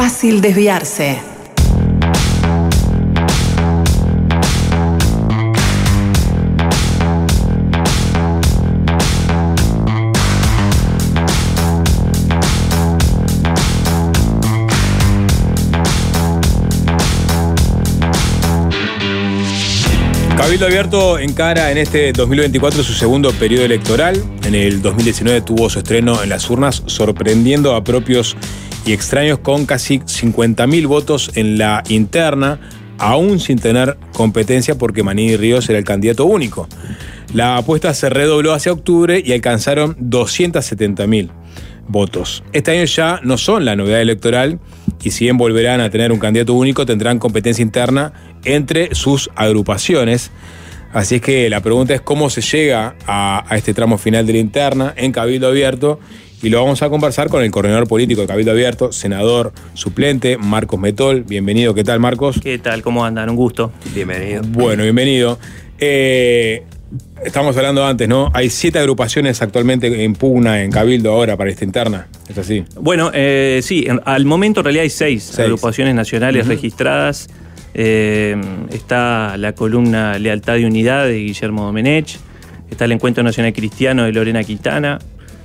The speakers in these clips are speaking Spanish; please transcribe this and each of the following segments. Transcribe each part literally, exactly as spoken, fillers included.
fácil desviarse. Cabildo Abierto encara en este dos mil veinticuatro su segundo periodo electoral. En el dos mil diecinueve tuvo su estreno en las urnas, sorprendiendo a propios y extraños con casi cincuenta mil votos en la interna, aún sin tener competencia porque Manini Ríos era el candidato único. La apuesta se redobló hacia octubre y alcanzaron doscientos setenta mil votos. Este año ya no son la novedad electoral y si bien volverán a tener un candidato único, tendrán competencia interna entre sus agrupaciones. Así es que la pregunta es cómo se llega a, a este tramo final de la interna en Cabildo Abierto, y lo vamos a conversar con el coordinador político de Cabildo Abierto, senador suplente, Marcos Metol. Bienvenido. ¿Qué tal, Marcos? ¿Qué tal? ¿Cómo andan? Un gusto. Bienvenido. Bueno, bienvenido. Eh, estamos hablando antes, ¿no? Hay siete agrupaciones actualmente en pugna en Cabildo ahora para esta interna. ¿Es así? Bueno, eh, sí, en, al momento en realidad hay seis, seis. agrupaciones nacionales uh-huh. registradas. Eh, está la columna Lealtad y Unidad de Guillermo Domenech, está el Encuentro Nacional Cristiano de Lorena Quintana,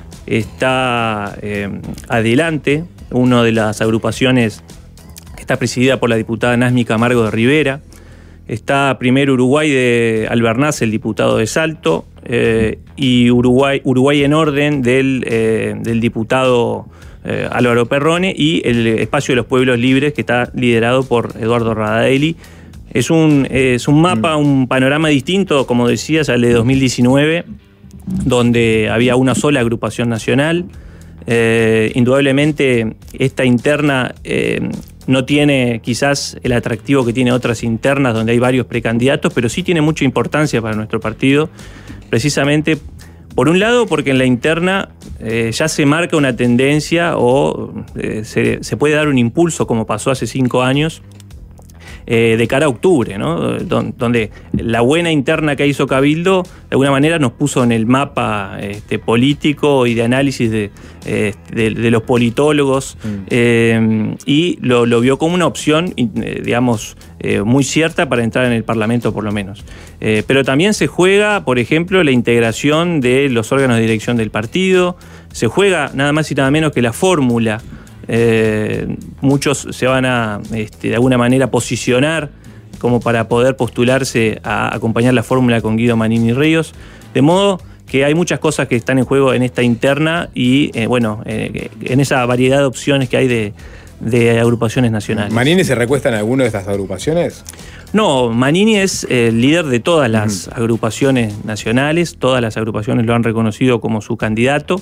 está eh, Adelante, una de las agrupaciones que está presidida por la diputada Nazmi Camargo de Rivera, está Primero Uruguay de Albernaz, el diputado de Salto, eh, y Uruguay, Uruguay en Orden del, eh, del diputado eh, Álvaro Perrone, y el Espacio de los Pueblos Libres, que está liderado por Eduardo Radaeli. Es un, es un mapa, un panorama distinto, como decías, al de dos mil diecinueve, donde había una sola agrupación nacional. Eh, indudablemente esta interna eh, no tiene quizás el atractivo que tiene otras internas donde hay varios precandidatos, pero sí tiene mucha importancia para nuestro partido, precisamente por un lado porque en la interna eh, ya se marca una tendencia o eh, se, se puede dar un impulso, como pasó hace cinco años, Eh, de cara a octubre, ¿no? Donde la buena interna que hizo Cabildo de alguna manera nos puso en el mapa este, político y de análisis de, eh, de, de los politólogos mm. eh, y lo, lo vio como una opción, eh, digamos, eh, muy cierta para entrar en el Parlamento por lo menos. Eh, pero también se juega, por ejemplo, la integración de los órganos de dirección del partido, se juega nada más y nada menos que la fórmula. Eh, muchos se van a, este, de alguna manera, posicionar como para poder postularse a acompañar la fórmula con Guido Manini Ríos, de modo que hay muchas cosas que están en juego en esta interna y, eh, bueno, eh, en esa variedad de opciones que hay de, de agrupaciones nacionales. ¿Manini se recuesta en alguna de estas agrupaciones? No, Manini es el líder de todas las uh-huh. agrupaciones nacionales, todas las agrupaciones lo han reconocido como su candidato.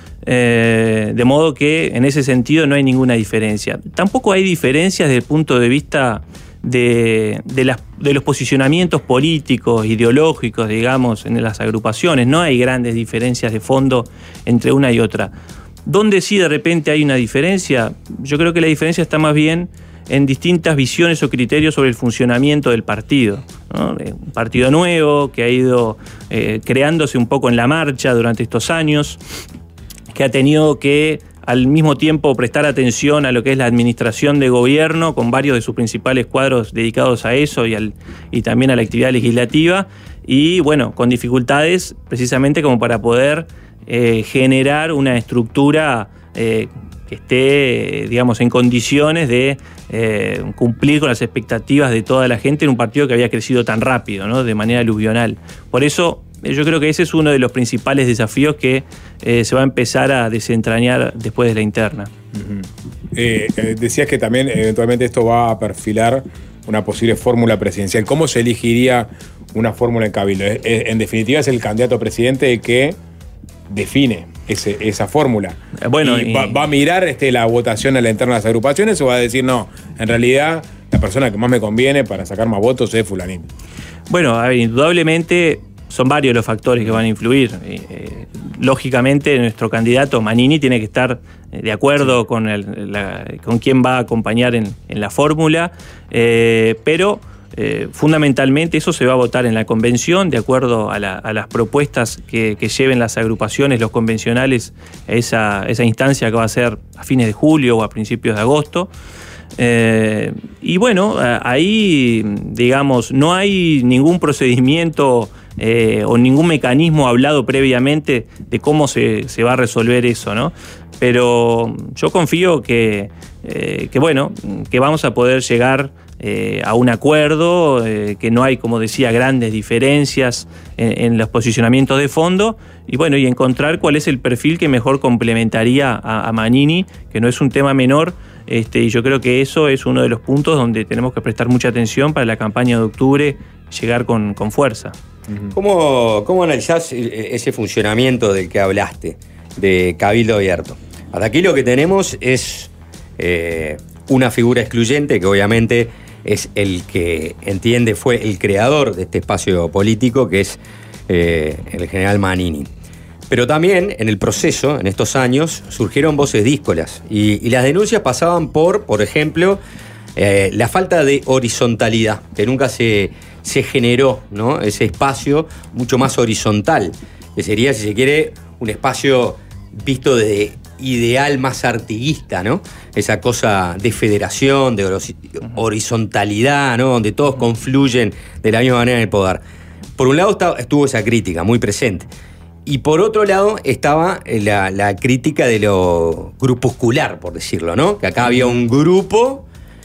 Eh, de modo que en ese sentido no hay ninguna diferencia. Tampoco hay diferencias desde el punto de vista de, de, las, de los posicionamientos políticos, ideológicos, digamos, en las agrupaciones. No hay grandes diferencias de fondo entre una y otra. ¿Dónde sí de repente hay una diferencia? Yo creo que la diferencia está más bien en distintas visiones o criterios sobre el funcionamiento del partido, ¿no? Un partido nuevo que ha ido eh, creándose un poco en la marcha durante estos años, que ha tenido que al mismo tiempo prestar atención a lo que es la administración de gobierno, con varios de sus principales cuadros dedicados a eso y, al, y también a la actividad legislativa, y bueno, con dificultades precisamente como para poder eh, generar una estructura eh, que esté, digamos, en condiciones de eh, cumplir con las expectativas de toda la gente en un partido que había crecido tan rápido, ¿no? De manera aluvional. Por eso yo creo que ese es uno de los principales desafíos que eh, se va a empezar a desentrañar después de la interna. Uh-huh. eh, eh, decías que también eventualmente esto va a perfilar una posible fórmula presidencial. ¿Cómo se elegiría una fórmula en Cabildo? Es, es, en definitiva es el candidato a presidente el que define ese, esa fórmula. Bueno, y y... Va, ¿Va a mirar este, la votación a la interna de las agrupaciones o va a decir no, en realidad la persona que más me conviene para sacar más votos es fulanito? Bueno, a ver, indudablemente son varios los factores que van a influir. Eh, lógicamente, nuestro candidato Manini tiene que estar de acuerdo sí. con, el, la, con quién va a acompañar en, en la fórmula, eh, pero eh, fundamentalmente eso se va a votar en la convención, de acuerdo a, la, a las propuestas que, que lleven las agrupaciones, los convencionales, a esa, esa instancia que va a ser a fines de julio o a principios de agosto. Eh, y bueno, ahí, digamos, no hay ningún procedimiento eh, o ningún mecanismo hablado previamente de cómo se, se va a resolver eso, ¿no? Pero yo confío que, eh, que bueno, que vamos a poder llegar eh, a un acuerdo, eh, que no hay, como decía, grandes diferencias en, en los posicionamientos de fondo, y bueno, y encontrar cuál es el perfil que mejor complementaría a, a Manini, que no es un tema menor. Este, y yo creo que eso es uno de los puntos donde tenemos que prestar mucha atención para la campaña de octubre, llegar con, con fuerza. ¿Cómo, cómo analizás ese funcionamiento del que hablaste, de Cabildo Abierto? Hasta aquí lo que tenemos es eh, una figura excluyente, que obviamente es el que entiende fue el creador de este espacio político, que es eh, el general Manini. Pero también en el proceso, en estos años, surgieron voces díscolas y, y las denuncias pasaban por, por ejemplo, eh, la falta de horizontalidad, que nunca se, se generó, ¿no? Ese espacio mucho más horizontal, que sería, si se quiere, un espacio visto de ideal más artiguista, ¿no? Esa cosa de federación, de horizontalidad, ¿no? Donde todos confluyen de la misma manera en el poder. Por un lado estuvo esa crítica muy presente. Y por otro lado estaba la, la crítica de lo grupuscular, por decirlo, ¿no? Que acá había un grupo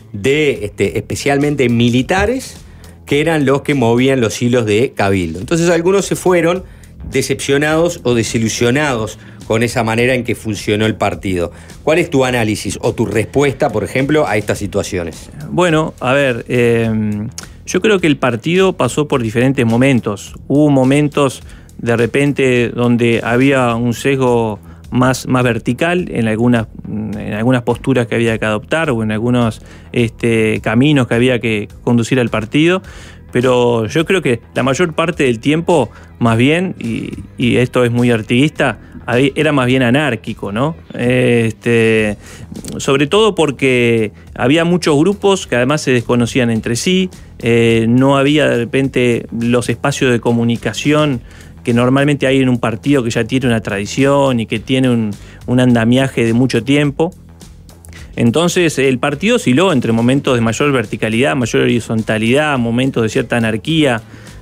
de este, especialmente militares que eran los que movían los hilos de Cabildo. Entonces algunos se fueron decepcionados o desilusionados con esa manera en que funcionó el partido. ¿Cuál es tu análisis o tu respuesta, por ejemplo, a estas situaciones? Bueno, a ver, eh, yo creo que el partido pasó por diferentes momentos. Hubo momentos de repente donde había un sesgo más, más vertical en algunas, en algunas posturas que había que adoptar o en algunos este, caminos que había que conducir al partido, pero yo creo que la mayor parte del tiempo, más bien, y, y esto es muy artiguista, era más bien anárquico, ¿no? Este, sobre todo porque había muchos grupos que además se desconocían entre sí, eh, no había de repente los espacios de comunicación que normalmente hay en un partido que ya tiene una tradición y que tiene un, un andamiaje de mucho tiempo. Entonces el partido osciló entre momentos de mayor verticalidad, mayor horizontalidad, momentos de cierta anarquía,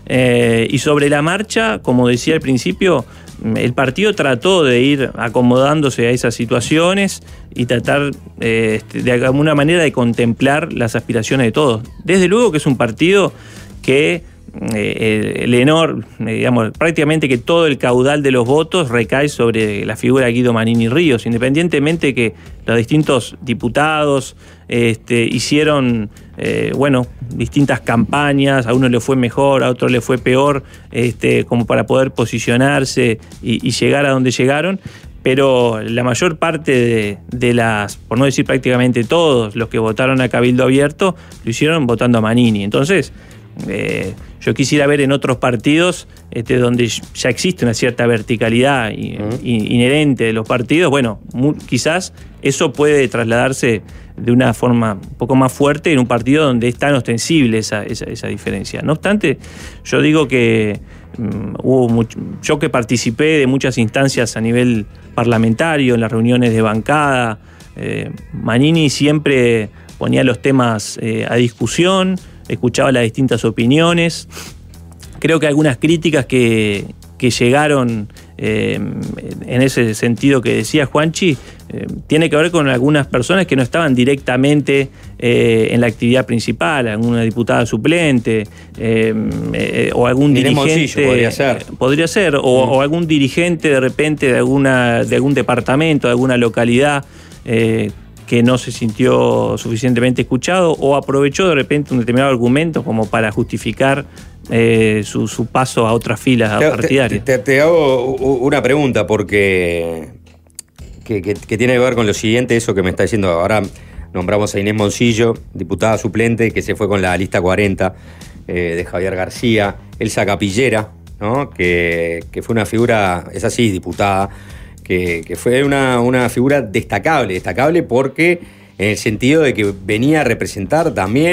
eh, y sobre la marcha, como decía al principio, el partido trató de ir acomodándose a esas situaciones y tratar eh, de alguna manera de contemplar las aspiraciones de todos. Desde luego que es un partido que Eh, el enorme, digamos, prácticamente que todo el caudal de los votos recae sobre la figura de Guido Manini Ríos, independientemente de que los distintos diputados este, hicieron, eh, bueno, distintas campañas, a uno le fue mejor, a otro le fue peor, este, como para poder posicionarse y, y llegar a donde llegaron. Pero la mayor parte de, de las, por no decir prácticamente todos, los que votaron a Cabildo Abierto, lo hicieron votando a Manini. Entonces, Eh, yo quisiera ver en otros partidos este, donde ya existe una cierta verticalidad y, uh-huh. y, inherente de los partidos, bueno, muy, quizás eso puede trasladarse de una forma un poco más fuerte en un partido donde es tan ostensible esa, esa, esa diferencia. No obstante, yo digo que um, hubo mucho, yo que participé de muchas instancias a nivel parlamentario, en las reuniones de bancada, eh, Manini siempre ponía los temas eh, a discusión, escuchaba las distintas opiniones. Creo que algunas críticas que, que llegaron eh, en ese sentido que decía Juanchi, eh, tiene que ver con algunas personas que no estaban directamente eh, en la actividad principal, alguna diputada suplente eh, eh, o algún Irene dirigente. Moncillo, podría ser. Eh, podría ser, o, mm. o algún dirigente de repente de, alguna, de algún departamento, de alguna localidad, eh, que no se sintió suficientemente escuchado o aprovechó de repente un determinado argumento como para justificar eh, su, su paso a otras filas te, partidarias. Te, te, te hago una pregunta porque que, que, que tiene que ver con lo siguiente, eso que me está diciendo. Ahora nombramos a Inés Moncillo, diputada suplente, que se fue con la lista cuarenta eh, de Javier García, Elsa Capillera, ¿no? que, que fue una figura, es así, diputada, Que, que fue una, una figura destacable, destacable porque en el sentido de que venía a representar también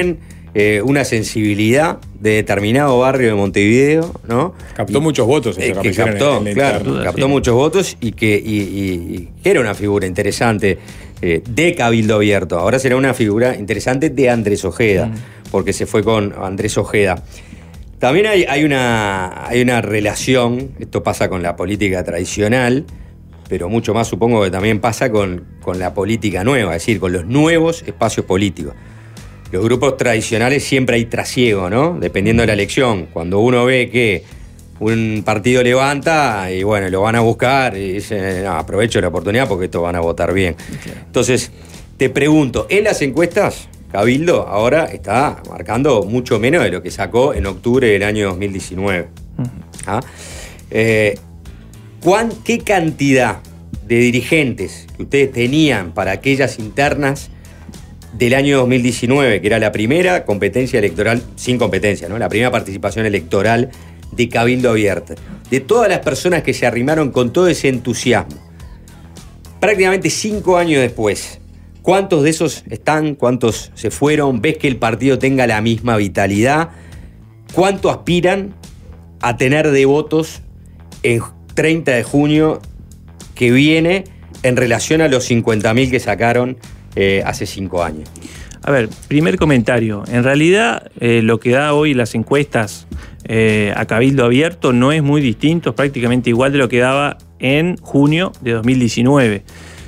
eh, una sensibilidad de determinado barrio de Montevideo, ¿no? Captó y, muchos votos esa eh, que captó, en, en claro, interno. captó sí. muchos votos y que, y, y, y que era una figura interesante eh, de Cabildo Abierto. Ahora será una figura interesante de Andrés Ojeda, mm. porque se fue con Andrés Ojeda. También hay, hay, una, hay una relación, esto pasa con la política tradicional, pero mucho más supongo que también pasa con, con la política nueva, es decir, con los nuevos espacios políticos. Los grupos tradicionales siempre hay trasiego, ¿no? Dependiendo de la elección. Cuando uno ve que un partido levanta y bueno, lo van a buscar y dice, no, aprovecho la oportunidad porque estos van a votar bien. Entonces, te pregunto, en las encuestas, Cabildo ahora está marcando mucho menos de lo que sacó en octubre del año dos mil diecinueve. ¿Ah? Eh, ¿cuán, ¿Qué cantidad de dirigentes que ustedes tenían para aquellas internas del año dos mil diecinueve, que era la primera competencia electoral, sin competencia, ¿no? La primera participación electoral de Cabildo Abierto? De todas las personas que se arrimaron con todo ese entusiasmo, prácticamente cinco años después, ¿cuántos de esos están? ¿Cuántos se fueron? ¿Ves que el partido tenga la misma vitalidad? ¿Cuánto aspiran a tener de votos el treinta de junio que viene en relación a los cincuenta mil que sacaron eh, hace cinco años? A ver, primer comentario. En realidad, eh, lo que da hoy las encuestas eh, a Cabildo Abierto no es muy distinto, es prácticamente igual de lo que daba en junio de dos mil diecinueve.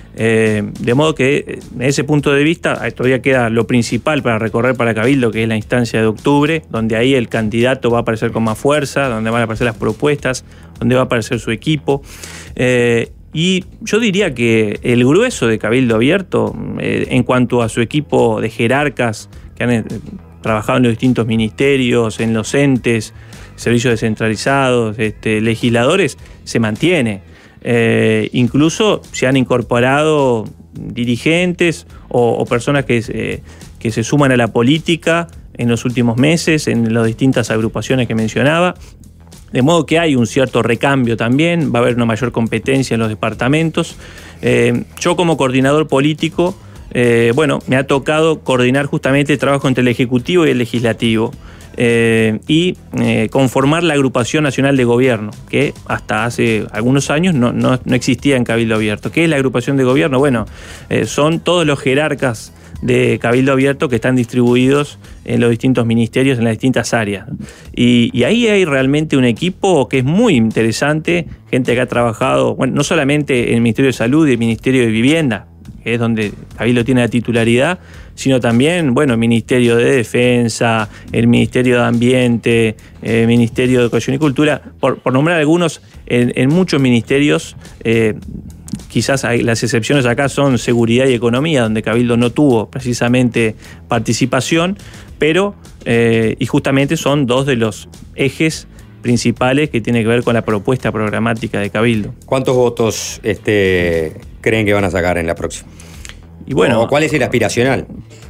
Eh, de modo que, en ese punto de vista, todavía queda lo principal para recorrer para Cabildo, que es la instancia de octubre, donde ahí el candidato va a aparecer con más fuerza, donde van a aparecer las propuestas, donde va a aparecer su equipo. Eh, y yo diría que el grueso de Cabildo Abierto, eh, en cuanto a su equipo de jerarcas que han eh, trabajado en los distintos ministerios, en los entes, servicios descentralizados, este, legisladores, se mantiene. Eh, incluso se han incorporado dirigentes o, o personas que, eh, que se suman a la política en los últimos meses, en las distintas agrupaciones que mencionaba. De modo que hay un cierto recambio también, va a haber una mayor competencia en los departamentos. Eh, yo como coordinador político, eh, bueno, me ha tocado coordinar justamente el trabajo entre el Ejecutivo y el Legislativo. Eh, y eh, conformar la Agrupación Nacional de Gobierno, que hasta hace algunos años no, no, no existía en Cabildo Abierto. ¿Qué es la Agrupación de Gobierno? Bueno, eh, son todos los jerarcas de Cabildo Abierto que están distribuidos en los distintos ministerios, en las distintas áreas. Y, y ahí hay realmente un equipo que es muy interesante, gente que ha trabajado, bueno, no solamente en el Ministerio de Salud y el Ministerio de Vivienda, que es donde Cabildo tiene la titularidad, sino también, bueno, el Ministerio de Defensa, el Ministerio de Ambiente, el Ministerio de Educación y Cultura, por, por nombrar algunos, en, en muchos ministerios, eh, quizás hay, las excepciones acá son Seguridad y Economía, donde Cabildo no tuvo precisamente participación, pero, eh, y justamente son dos de los ejes principales que tienen que ver con la propuesta programática de Cabildo. ¿Cuántos votos este, creen que van a sacar en la próxima? Y bueno, ¿O cuál es el aspiracional?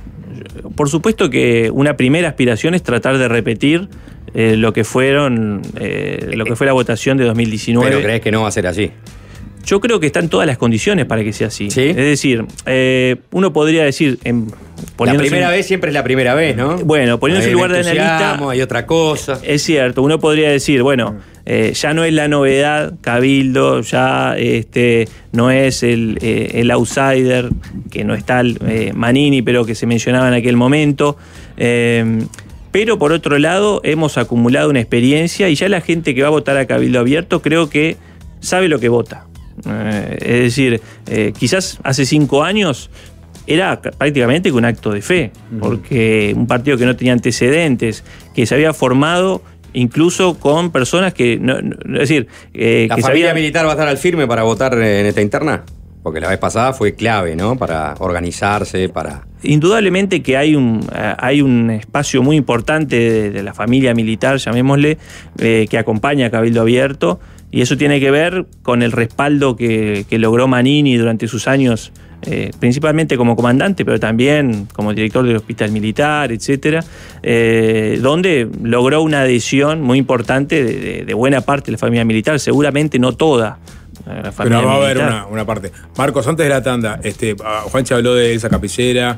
Por supuesto que una primera aspiración es tratar de repetir eh, lo que fueron eh, lo que fue la votación de dos mil diecinueve. ¿Pero crees que no va a ser así? Yo creo que están todas las condiciones para que sea así. ¿Sí? Es decir, eh, uno podría decir... En, la primera en, vez siempre es la primera vez, ¿no? Bueno, poniéndose en lugar de analista... Hay otra cosa. Es cierto, uno podría decir, bueno, eh, ya no es la novedad Cabildo, ya este, no es el, eh, el outsider, que no está el, eh, Manini, pero que se mencionaba en aquel momento. Eh, pero por otro lado, hemos acumulado una experiencia y ya la gente que va a votar a Cabildo Abierto creo que sabe lo que vota. Eh, es decir, eh, quizás hace cinco años era prácticamente un acto de fe, porque un partido que no tenía antecedentes, que se había formado incluso con personas que... No, no, es decir... Eh, ¿La que familia sabía... militar va a estar al firme para votar en esta interna? Porque la vez pasada fue clave, ¿no? Para organizarse, para... Indudablemente que hay un, hay un espacio muy importante de, de la familia militar, llamémosle, eh, que acompaña a Cabildo Abierto, y eso tiene que ver con el respaldo que, que logró Manini durante sus años, eh, principalmente como comandante, pero también como director del Hospital Militar, etcétera, eh, donde logró una adhesión muy importante de, de, de buena parte de la familia militar, seguramente no toda. La Pero va a haber una, una parte. Marcos, antes de la tanda, este, Juanchi habló de Elsa Capillera,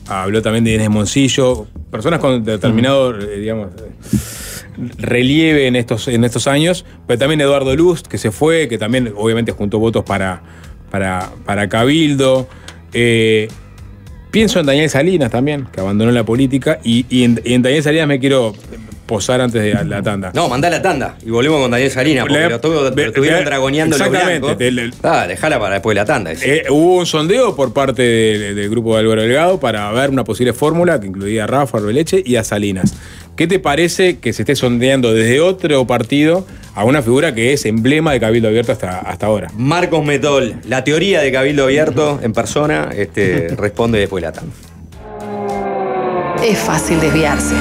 habló también de Inés Moncillo, personas con determinado, eh, digamos, relieve en estos, en estos años, pero también Eduardo Luz, que se fue, que también obviamente juntó votos para, para, para Cabildo. Eh, pienso en Daniel Salinas también, que abandonó la política, y, y, en, y en Daniel Salinas me quiero posar antes de la tanda. No, mandá la tanda y volvemos con Daniel Salinas, porque le, lo, tuvo, lo estuvieron dragoneando los blancos. Ah, dejala para después de la tanda. Eh, hubo un sondeo por parte del, del grupo de Álvaro Delgado para ver una posible fórmula que incluía a Rafa Arbeleche y a Salinas. ¿Qué te parece que se esté sondeando desde otro partido a una figura que es emblema de Cabildo Abierto hasta, hasta ahora? Marcos Metol, la teoría de Cabildo Abierto en persona, este, responde después de la tanda. Es fácil desviarse.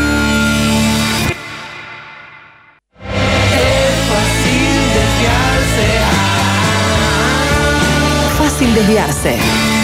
Fácil desviarse.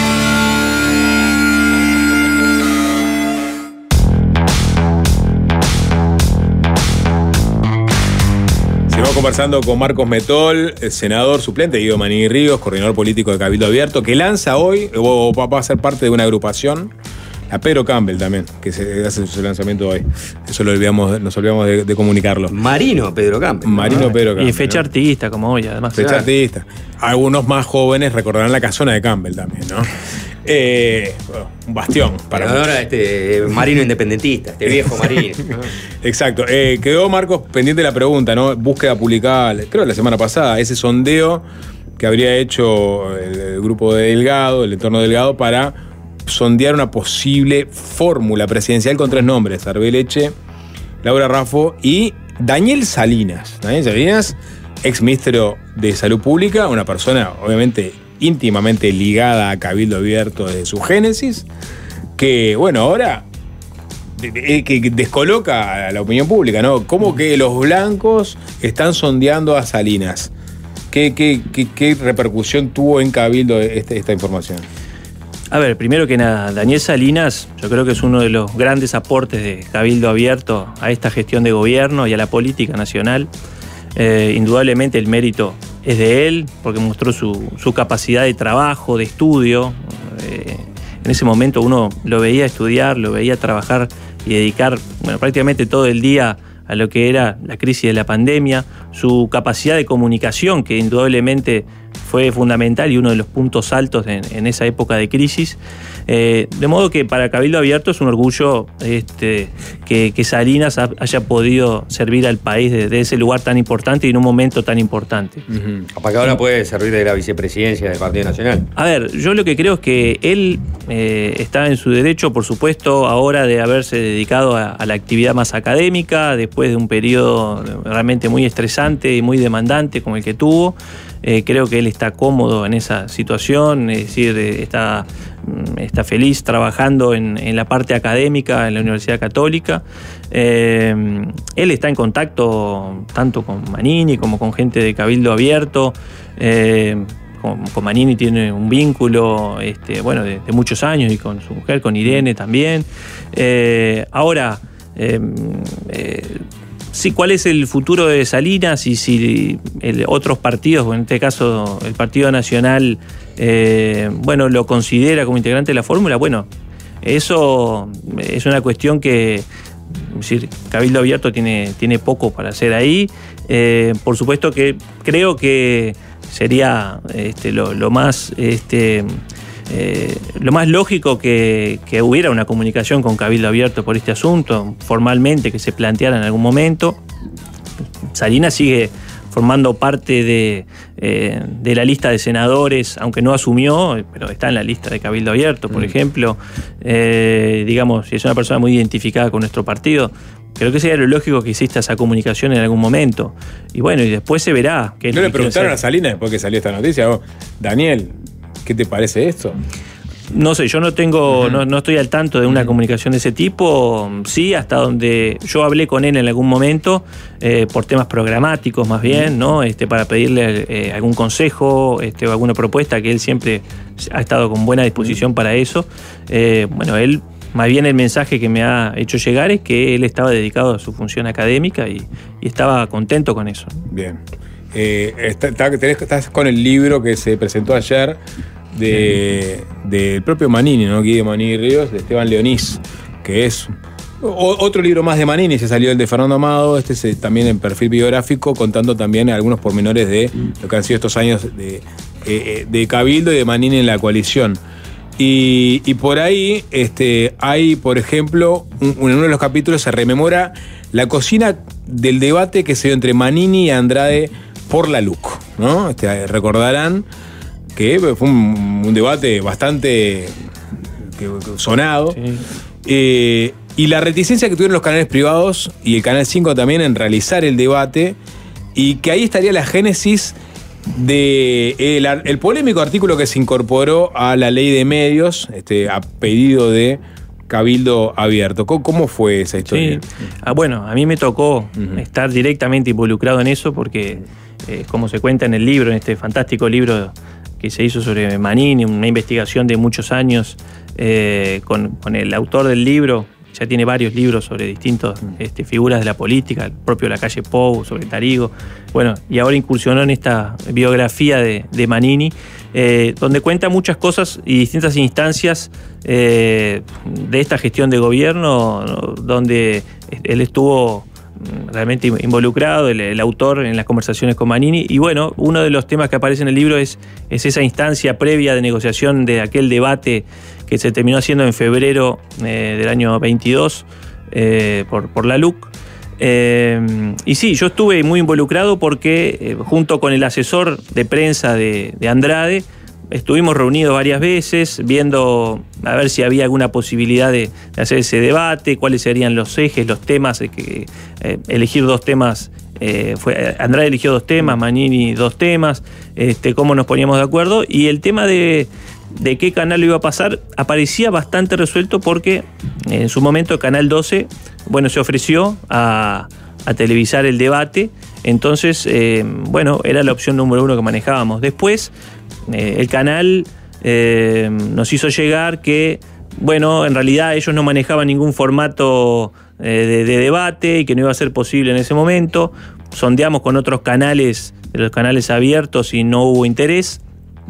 Seguimos conversando con Marcos Metol, senador suplente, Guido Manini Ríos, coordinador político de Cabildo Abierto, que lanza hoy, o va a ser parte de una agrupación, a Pedro Campbell también, que se hace su lanzamiento hoy. Eso lo olvidamos, nos olvidamos de, de comunicarlo. Marino Pedro Campbell. Marino ¿no? Pedro Campbell. Y fecha ¿no? artista, como hoy, además. Fecha claro. artista. Algunos más jóvenes recordarán la casona de Campbell también, ¿no? Eh, bueno, un bastión para Pero ahora este Marino independentista, este viejo Marino. Exacto. Eh, quedó, Marcos, pendiente de la pregunta, ¿no? Búsqueda publicada, creo la semana pasada, ese sondeo que habría hecho el, el grupo de Delgado, el entorno de Delgado, para sondear una posible fórmula presidencial con tres nombres: Arbeleche, Laura Raffo y Daniel Salinas. Daniel Salinas, ex ministro de Salud Pública, una persona obviamente íntimamente ligada a Cabildo Abierto desde su génesis, que bueno, ahora que descoloca a la opinión pública, ¿no? ¿Cómo que los blancos están sondeando a Salinas? ¿Qué, qué, qué, qué repercusión tuvo en Cabildo esta, esta información? A ver, primero que nada, Daniel Salinas, yo creo que es uno de los grandes aportes de Cabildo Abierto a esta gestión de gobierno y a la política nacional. Eh, indudablemente el mérito es de él, porque mostró su, su capacidad de trabajo, de estudio. Eh, en ese momento uno lo veía estudiar, lo veía trabajar y dedicar, bueno, prácticamente todo el día a lo que era la crisis de la pandemia. Su capacidad de comunicación, que indudablemente fue fundamental y uno de los puntos altos en, en esa época de crisis. Eh, de modo que para Cabildo Abierto es un orgullo este, que, que Salinas ha, haya podido servir al país de, de ese lugar tan importante y en un momento tan importante. Uh-huh. Capaz que ahora puede servir de la vicepresidencia del Partido Nacional. A ver, yo lo que creo es que él eh, está en su derecho, por supuesto, ahora de haberse dedicado a, a la actividad más académica, después de un periodo realmente muy estresante y muy demandante como el que tuvo. Eh, creo que él está cómodo en esa situación, es decir, está, está feliz trabajando en, en la parte académica en la Universidad Católica. Eh, él está en contacto tanto con Manini como con gente de Cabildo Abierto. Eh, con, con Manini tiene un vínculo este, bueno, de, de muchos años, y con su mujer, con Irene también. Eh, ahora, eh, eh, sí, ¿cuál es el futuro de Salinas? Y si el, otros partidos, en este caso el Partido Nacional, eh, bueno, lo considera como integrante de la fórmula, bueno, eso es una cuestión que, es decir, Cabildo Abierto tiene, tiene poco para hacer ahí. Eh, por supuesto que creo que sería este, lo, lo más... Este, Eh, lo más lógico que, que hubiera una comunicación con Cabildo Abierto por este asunto, formalmente, que se planteara en algún momento. Salinas sigue formando parte de, eh, de la lista de senadores, aunque no asumió, pero está en la lista de Cabildo Abierto, por mm. ejemplo. Eh, digamos, es una persona muy identificada con nuestro partido. Creo que sería lo lógico que exista esa comunicación en algún momento. Y bueno, y después se verá. Qué ¿No le preguntaron a Salinas después que salió esta noticia? Oh, Daniel, ¿qué te parece esto? No sé, yo no tengo, uh-huh. no, no estoy al tanto de una uh-huh. comunicación de ese tipo. Sí, hasta donde yo hablé con él en algún momento, eh, por temas programáticos más bien, uh-huh. ¿no? Este, para pedirle eh, algún consejo, este, o alguna propuesta, que él siempre ha estado con buena disposición uh-huh. para eso. Eh, bueno, él, más bien el mensaje que me ha hecho llegar es que él estaba dedicado a su función académica y, y estaba contento con eso. Bien. Eh, está, está, tenés, estás con el libro que se presentó ayer de, del propio Manini, ¿no? Guido Manini Ríos, de Esteban Leonís, que es o, otro libro más de Manini, se salió el de Fernando Amado, este es también en perfil biográfico, contando también algunos pormenores de lo que han sido estos años de, eh, de Cabildo y de Manini en la coalición. Y, y por ahí este, hay, por ejemplo, un, en uno de los capítulos se rememora la cocina del debate que se dio entre Manini y Andrade por la L U C, ¿no? Este, recordarán que fue un, un debate bastante que, que sonado. Sí. Eh, y la reticencia que tuvieron los canales privados y el Canal cinco también en realizar el debate, y que ahí estaría la génesis de el, el polémico artículo que se incorporó a la ley de medios, este, a pedido de Cabildo Abierto. ¿Cómo fue esa historia? Sí. Ah, bueno, a mí me tocó uh-huh. estar directamente involucrado en eso porque, eh, como se cuenta en el libro, en este fantástico libro que se hizo sobre Manini, una investigación de muchos años, eh, con, con el autor del libro, ya tiene varios libros sobre distintas este, figuras de la política, el propio Lacalle Pou, sobre Tarigo, bueno, y ahora incursionó en esta biografía de, de Manini, eh, donde cuenta muchas cosas y distintas instancias eh, de esta gestión de gobierno, donde él estuvo realmente involucrado, el, el autor, en las conversaciones con Manini. Y bueno, uno de los temas que aparece en el libro es, es esa instancia previa de negociación de aquel debate que se terminó haciendo en febrero eh, del año veintidós eh, por, por la L U C. Eh, y sí, yo estuve muy involucrado porque eh, junto con el asesor de prensa de, de Andrade, estuvimos reunidos varias veces viendo a ver si había alguna posibilidad de, de hacer ese debate, cuáles serían los ejes, los temas, que, eh, elegir dos temas. Eh, fue, Andrade eligió dos temas, Manini dos temas, este, cómo nos poníamos de acuerdo. Y el tema de, de qué canal lo iba a pasar aparecía bastante resuelto porque en su momento el Canal doce, bueno, se ofreció a, a televisar el debate. Entonces, eh, bueno, era la opción número uno que manejábamos. Después, Eh, el canal eh, nos hizo llegar que, bueno, en realidad ellos no manejaban ningún formato eh, de, de debate y que no iba a ser posible en ese momento. Sondeamos con otros canales, de los canales abiertos, y no hubo interés.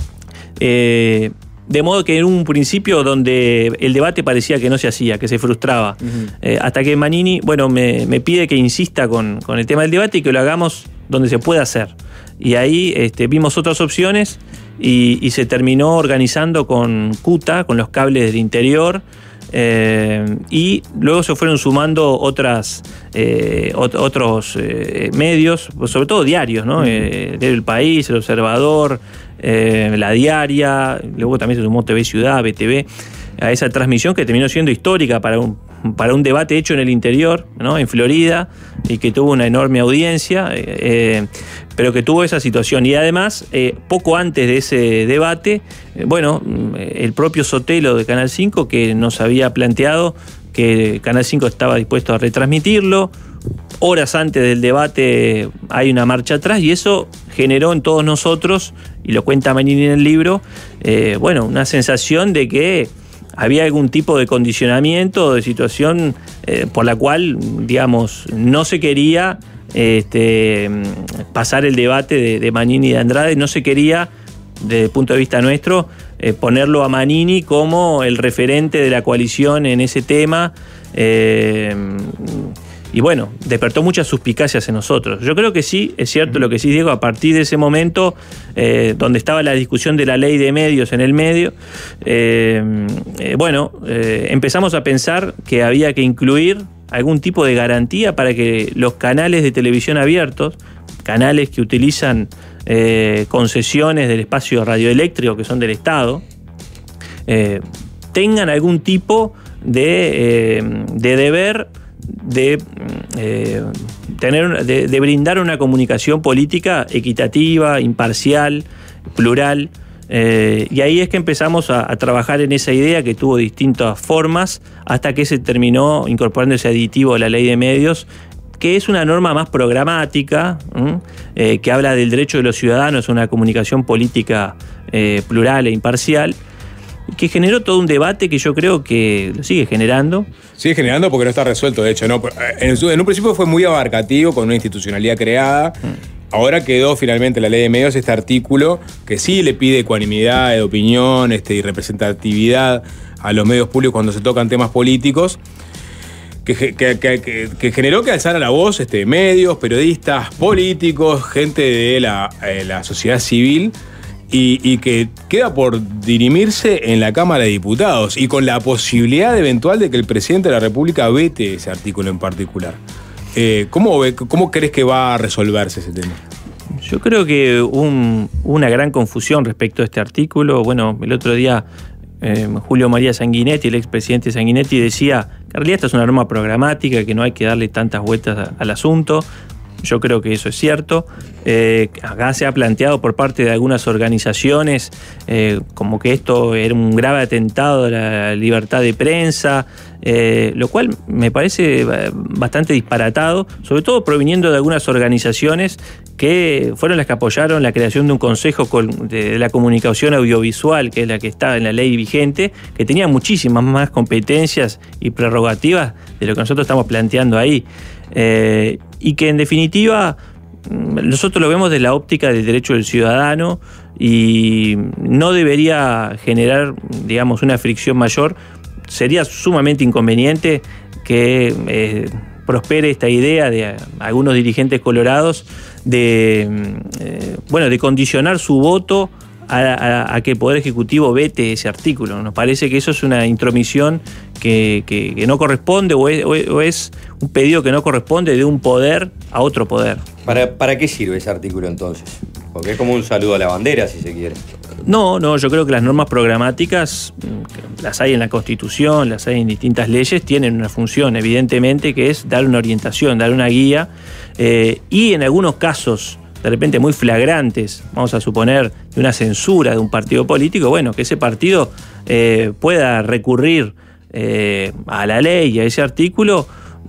Eh, de modo que en un principio donde el debate parecía que no se hacía, que se frustraba. Uh-huh. Eh, hasta que Manini, bueno, me, me pide que insista con, con el tema del debate y que lo hagamos donde se pueda hacer. Y ahí este, vimos otras opciones y, y se terminó organizando con CUTA, con los cables del interior, eh, y luego se fueron sumando otras, eh, ot- otros eh, medios, sobre todo diarios, ¿no? Eh, El País, El Observador, eh, La Diaria, luego también se sumó T V Ciudad, B T V, a esa transmisión que terminó siendo histórica para un, para un debate hecho en el interior, ¿no? En Florida, y que tuvo una enorme audiencia, eh, pero que tuvo esa situación. Y además, eh, poco antes de ese debate, eh, bueno, el propio Sotelo de Canal cinco, que nos había planteado que Canal cinco estaba dispuesto a retransmitirlo. Horas antes del debate hay una marcha atrás, y eso generó en todos nosotros, y lo cuenta Manini en el libro, eh, bueno, una sensación de que había algún tipo de condicionamiento, de situación eh, por la cual, digamos, no se quería este, pasar el debate de, de Manini y de Andrade, no se quería, desde el punto de vista nuestro, eh, ponerlo a Manini como el referente de la coalición en ese tema. Eh, Y bueno, despertó muchas suspicacias en nosotros. Yo creo que sí, es cierto lo que sí, Diego, a partir de ese momento, eh, donde estaba la discusión de la ley de medios en el medio, eh, eh, bueno, eh, empezamos a pensar que había que incluir algún tipo de garantía para que los canales de televisión abiertos, canales que utilizan eh, concesiones del espacio radioeléctrico, que son del Estado, eh, tengan algún tipo de, eh, de deber de eh, tener de, de brindar una comunicación política equitativa, imparcial, plural, eh, y ahí es que empezamos a, a trabajar en esa idea, que tuvo distintas formas hasta que se terminó incorporando ese aditivo a la ley de medios, que es una norma más programática, eh, que habla del derecho de los ciudadanos a una comunicación política eh, plural e imparcial, que generó todo un debate que yo creo que lo sigue generando. Sigue generando porque no está resuelto, de hecho, ¿no? En, en un principio fue muy abarcativo, con una institucionalidad creada, mm. ahora quedó finalmente la ley de medios este artículo que sí le pide ecuanimidad de opinión este, y representatividad a los medios públicos cuando se tocan temas políticos, que, que, que, que, que generó que alzara la voz este, medios, periodistas, políticos, gente de la, eh, la sociedad civil, y, y que queda por dirimirse en la Cámara de Diputados, y con la posibilidad eventual de que el presidente de la República vete ese artículo en particular. Eh, ¿cómo, ¿Cómo crees que va a resolverse ese tema? Yo creo que un, una gran confusión respecto a este artículo. Bueno, el otro día eh, Julio María Sanguinetti, el expresidente Sanguinetti, decía que en realidad esta es una norma programática, que no hay que darle tantas vueltas a, al asunto. Yo creo que eso es cierto. Eh, acá se ha planteado por parte de algunas organizaciones eh, como que esto era un grave atentado a la libertad de prensa, eh, lo cual me parece bastante disparatado, sobre todo proviniendo de algunas organizaciones que fueron las que apoyaron la creación de un consejo de la comunicación audiovisual, que es la que está en la ley vigente, que tenía muchísimas más competencias y prerrogativas de lo que nosotros estamos planteando ahí. Eh, y que en definitiva nosotros lo vemos desde la óptica del derecho del ciudadano y no debería generar, digamos, una fricción mayor. Sería sumamente inconveniente que eh, prospere esta idea de algunos dirigentes colorados de, eh, bueno, de condicionar su voto a, a, a que el Poder Ejecutivo vete ese artículo. Nos parece que eso es una intromisión que, que, que no corresponde o es, o es un pedido que no corresponde de un poder a otro poder. ¿Para, ¿Para qué sirve ese artículo entonces? Porque es como un saludo a la bandera, si se quiere. No, no, yo creo que las normas programáticas, las hay en la Constitución, las hay en distintas leyes, tienen una función, evidentemente, que es dar una orientación, dar una guía, eh, y en algunos casos, de repente muy flagrantes, vamos a suponer, de una censura de un partido político, bueno, que ese partido eh, pueda recurrir eh, a la ley y a ese artículo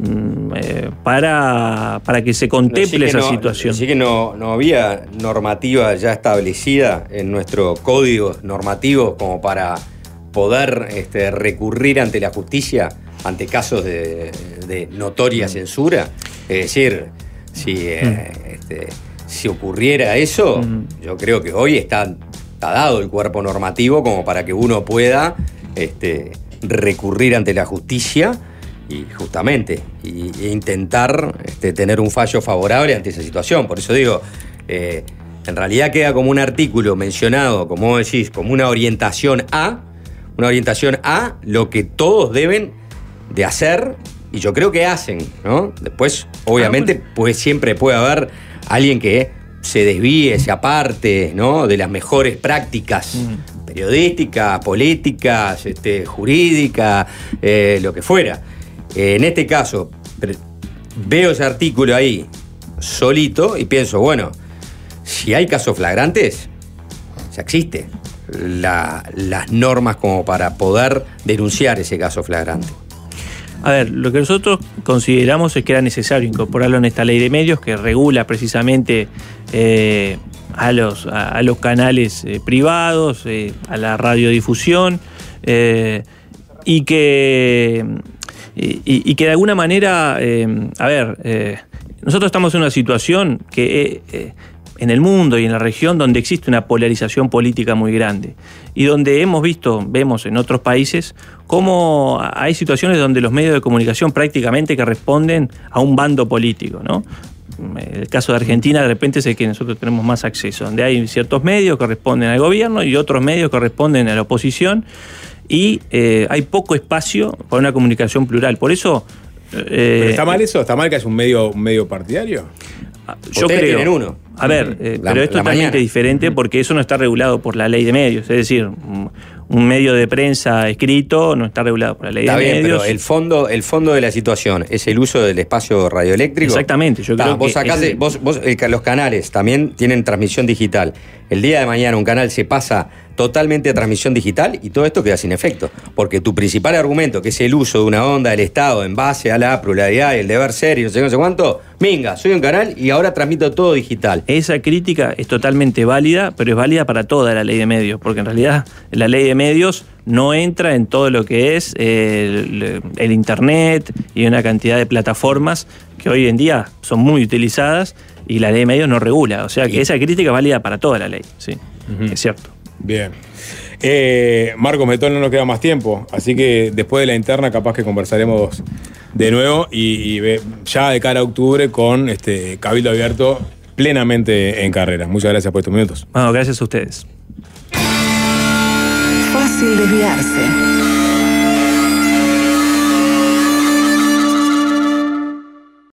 eh, para, para que se contemple no, sí que esa no, situación. Sí que no, no había normativa ya establecida en nuestro código normativo como para poder este, recurrir ante la justicia ante casos de, de notoria censura. Es decir, si, eh, este, si ocurriera eso, uh-huh. yo creo que hoy está, está dado el cuerpo normativo como para que uno pueda este, recurrir ante la justicia y justamente y, e intentar este, tener un fallo favorable ante esa situación. Por eso digo, eh, en realidad queda como un artículo mencionado, como vos decís, como una orientación a, una orientación a lo que todos deben de hacer, y yo creo que hacen, ¿no? Después, obviamente, ah, bueno. pues siempre puede haber alguien que se desvíe, se aparte, ¿no? De las mejores prácticas mm. periodísticas, políticas, este, jurídicas, eh, lo que fuera. Eh, en este caso, veo ese artículo ahí solito y pienso, bueno, si hay casos flagrantes, ya existe la, las normas como para poder denunciar ese caso flagrante. A ver, lo que nosotros consideramos es que era necesario incorporarlo en esta ley de medios que regula precisamente eh, a, los, a, a los canales eh, privados, eh, a la radiodifusión, eh, y que y, y que de alguna manera, eh, a ver, eh, nosotros estamos en una situación que eh, en el mundo y en la región donde existe una polarización política muy grande y donde hemos visto, vemos en otros países, cómo hay situaciones donde los medios de comunicación prácticamente que responden a un bando político, ¿no? El caso de Argentina de repente es el que nosotros tenemos más acceso, donde hay ciertos medios que responden al gobierno y otros medios que responden a la oposición, y eh, hay poco espacio para una comunicación plural. Por eso... Eh, ¿Pero está mal eso? ¿Está mal que es un medio, un medio partidario? Yo creo. Tienen uno. A ver, eh, la, pero es totalmente mañana. diferente porque eso no está regulado por la ley de medios. Es decir, un medio de prensa escrito no está regulado por la ley está de bien, medios. Pero el fondo, el fondo de la situación es el uso del espacio radioeléctrico. Exactamente. Yo está, creo vos que acá vos, vos, el, los canales también tienen transmisión digital. El día de mañana un canal se pasa totalmente a transmisión digital y todo esto queda sin efecto. Porque tu principal argumento, que es el uso de una onda del Estado en base a la pluralidad y el deber ser y no sé qué, no sé cuánto, minga, soy un canal y ahora transmito todo digital. Esa crítica es totalmente válida, pero es válida para toda la ley de medios, porque en realidad la ley de medios no entra en todo lo que es el, el Internet y una cantidad de plataformas que hoy en día son muy utilizadas y la ley de medios no regula. O sea que esa crítica es válida para toda la ley, sí, uh-huh. Es cierto. Bien. Eh, Marcos Metón, no nos queda más tiempo, así que después de la interna capaz que conversaremos de nuevo y, y ya de cara a octubre con este Cabildo Abierto plenamente en carrera. Muchas gracias por estos minutos. Bueno, gracias a ustedes. Fácil desviarse.